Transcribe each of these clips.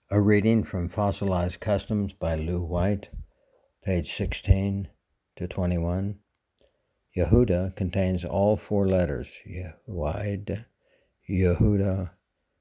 A reading from Fossilized Customs by Lou White, page 16 to 21. Yehuda contains all four letters, Yehud, Yehuda,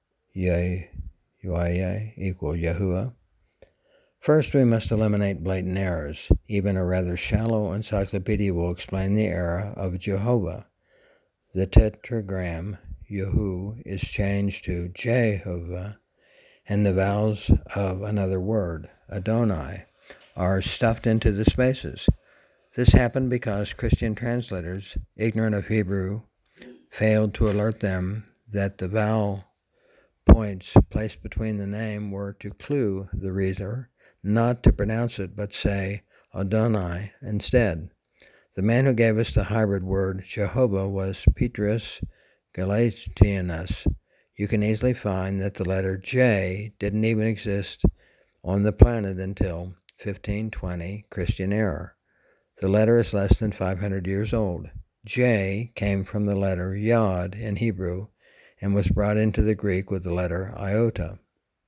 Yeh equal Yahuwah. First, we must eliminate blatant errors. Even a rather shallow encyclopedia will explain the error of Jehovah. The tetragram Yehu is changed to Jehovah, and the vowels of another word, Adonai, are stuffed into the spaces. This happened because Christian translators, ignorant of Hebrew, failed to alert them that the vowel points placed between the name were to clue the reader not to pronounce it but say Adonai instead. The man who gave us the hybrid word Jehovah was Petrus Galatianus. You can easily find that the letter J didn't even exist on the planet until 1520 Christian era. The letter is less than 500 years old. J came from the letter Yod in Hebrew and was brought into the Greek with the letter iota,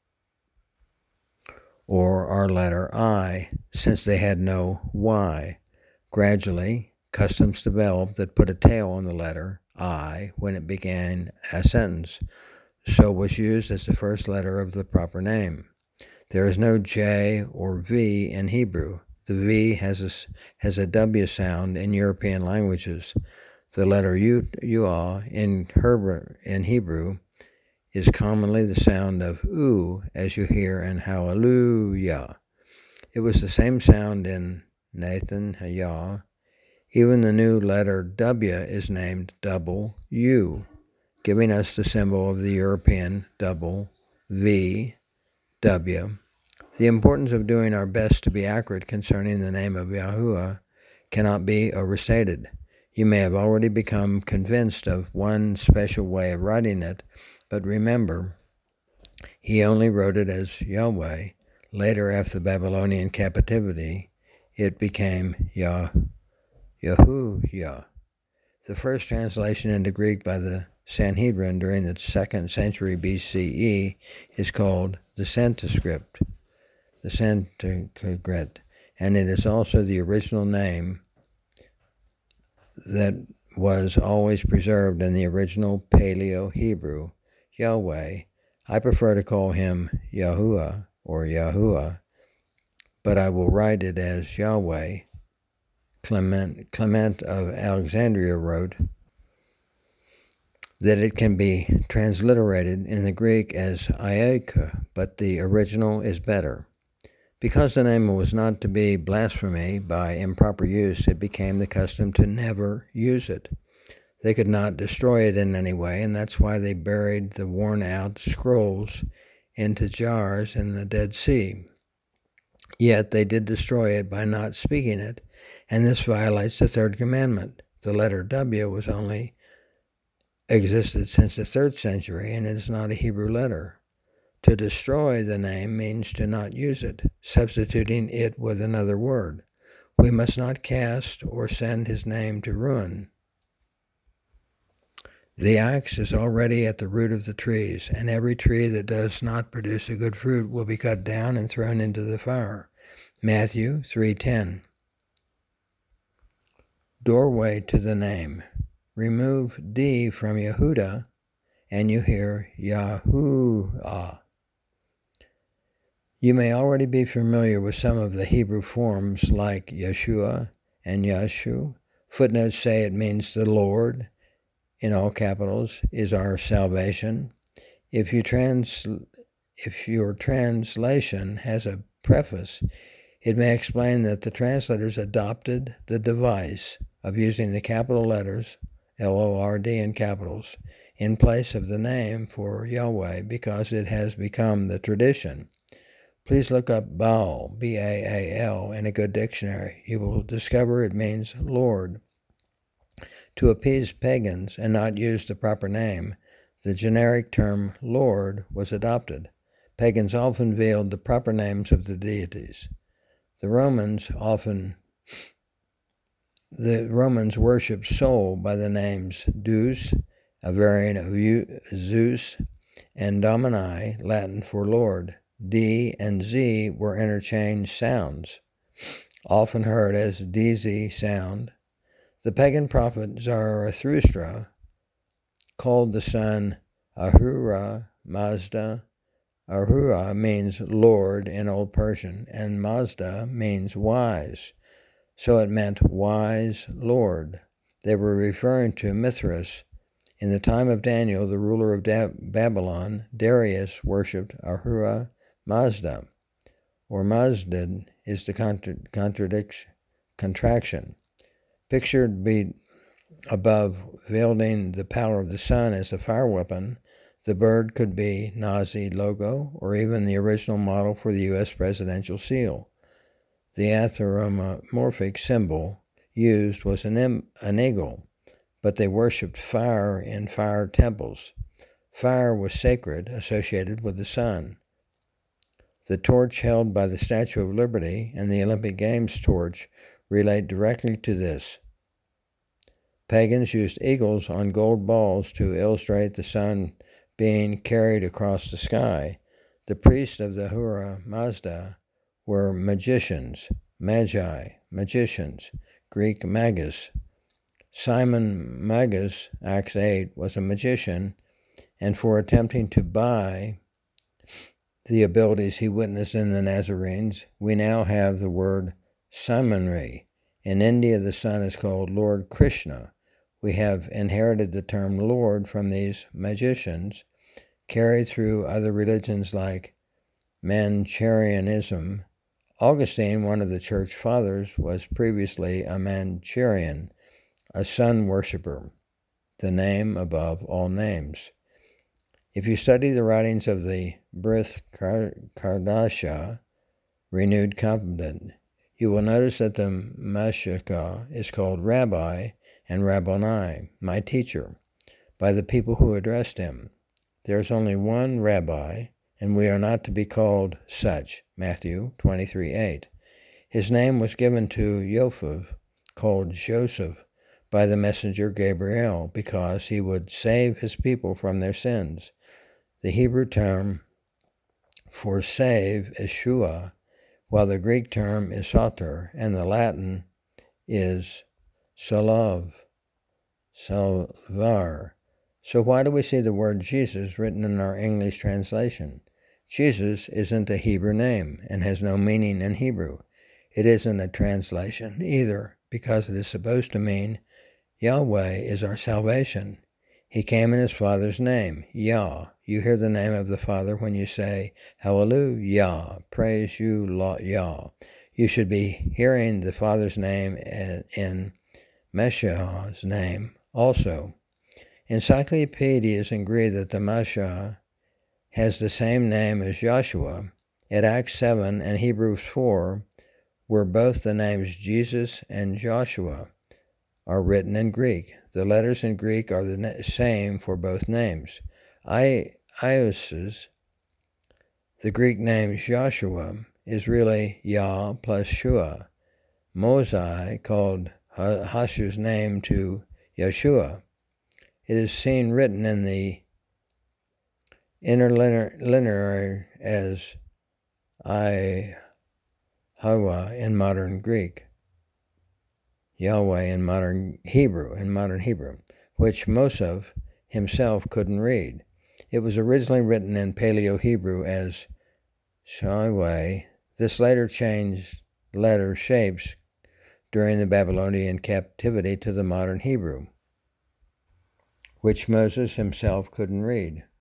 or our letter I, since they had no Y. Gradually, customs developed that put a tail on the letter I when it began a sentence, so was used as the first letter of the proper name. There is no J or V in Hebrew. The V has a W sound in European languages. The letter Uah in Hebrew is commonly the sound of U, as you hear in Hallelujah. It was the same sound in Nathan, Yah. Even the new letter W is named double U, giving us the symbol of the European double V, W. The importance of doing our best to be accurate concerning the name of Yahuwah cannot be overstated. You may have already become convinced of one special way of writing it, but remember, he only wrote it as Yahweh. Later, after the Babylonian captivity, it became Yahuwah. The first translation into Greek by the Sanhedrin during the 2nd century BCE is called the Sanskrit, and it is also the original name that was always preserved in the original Paleo-Hebrew, Yahweh. I prefer to call him Yahuwah or Yahuwah, but I will write it as Yahweh. Clement of Alexandria wrote that it can be transliterated in the Greek as Iaka, but the original is better. Because the name was not to be blasphemy by improper use, it became the custom to never use it. They could not destroy it in any way, and that's why they buried the worn-out scrolls into jars in the Dead Sea. Yet they did destroy it by not speaking it, and this violates the third commandment. The letter W was only existed since the 3rd century, and it is not a Hebrew letter. To destroy the name means to not use it, substituting it with another word. We must not cast or send his name to ruin. The axe is already at the root of the trees, and every tree that does not produce a good fruit will be cut down and thrown into the fire. Matthew 3:10. Doorway to the name. Remove D from Yehuda, and you hear Yahuwah. You may already be familiar with some of the Hebrew forms like Yeshua and Yeshu. Footnotes say it means the Lord, in all capitals, is our salvation. If your translation has a preface, it may explain that the translators adopted the device of using the capital letters, L-O-R-D in capitals, in place of the name for Yahweh because it has become the tradition. Please look up Baal, B-A-A-L, in a good dictionary. You will discover it means Lord. To appease pagans and not use the proper name, the generic term Lord was adopted. Pagans often veiled the proper names of the deities. The Romans worshipped Sol by the names Deus, a variant of Zeus, and Domini, Latin for Lord. D and Z were interchanged sounds, often heard as DZ sound. The pagan prophet Zarathustra called the sun Ahura Mazda. Ahura means Lord in Old Persian, and Mazda means wise, so it meant wise Lord. They were referring to Mithras. In the time of Daniel, the ruler of Babylon, Darius worshipped Ahura Mazda, or Mazdad is the contraction. Pictured above wielding the power of the sun as a fire weapon, the bird could be Nazi logo or even the original model for the U.S. presidential seal. The anthropomorphic symbol used was an eagle, but they worshipped fire in fire temples. Fire was sacred, associated with the sun. The torch held by the Statue of Liberty and the Olympic Games torch relate directly to this. Pagans used eagles on gold balls to illustrate the sun being carried across the sky. The priests of the Ahura Mazda were magicians, magi, magicians, Greek magus. Simon Magus, Acts 8, was a magician, and for attempting to buy the abilities he witnessed in the Nazarenes, we now have the word Simonry. In India, the sun is called Lord Krishna. We have inherited the term Lord from these magicians, carried through other religions like Manchurianism. Augustine, one of the church fathers, was previously a Manchurian, a sun worshipper, the name above all names. If you study the writings of the Brith Kardasha, renewed competent, you will notice that the Mashaka is called Rabbi and Rabboni, my teacher, by the people who addressed him. There is only one Rabbi, and we are not to be called such, Matthew 23:8. His name was given to Yosef, called Joseph, by the messenger Gabriel, because he would save his people from their sins. The Hebrew term for save is shua, while the Greek term is soter, and the Latin is salvar. So why do we see the word Jesus written in our English translation? Jesus isn't a Hebrew name and has no meaning in Hebrew. It isn't a translation either, because it is supposed to mean Yahweh is our salvation. He came in his Father's name, Yah. You hear the name of the Father when you say, Hallelujah, praise you, Yah. You should be hearing the Father's name in Messiah's name also. Encyclopedias agree that the Messiah has the same name as Joshua. At Acts 7 and Hebrews 4, where both the names Jesus and Joshua are written in Greek. The letters in Greek are the same for both names. Ioses, the Greek name Joshua, is really Yah plus Shua. Mosai called Hashu's name to Yeshua. It is seen written in the interlinear as Hawa in modern Greek, Yahweh in modern Hebrew, which Moshe himself couldn't read. It was originally written in Paleo-Hebrew as Shaweh. This later changed letter shapes during the Babylonian captivity to the modern Hebrew, which Moses himself couldn't read.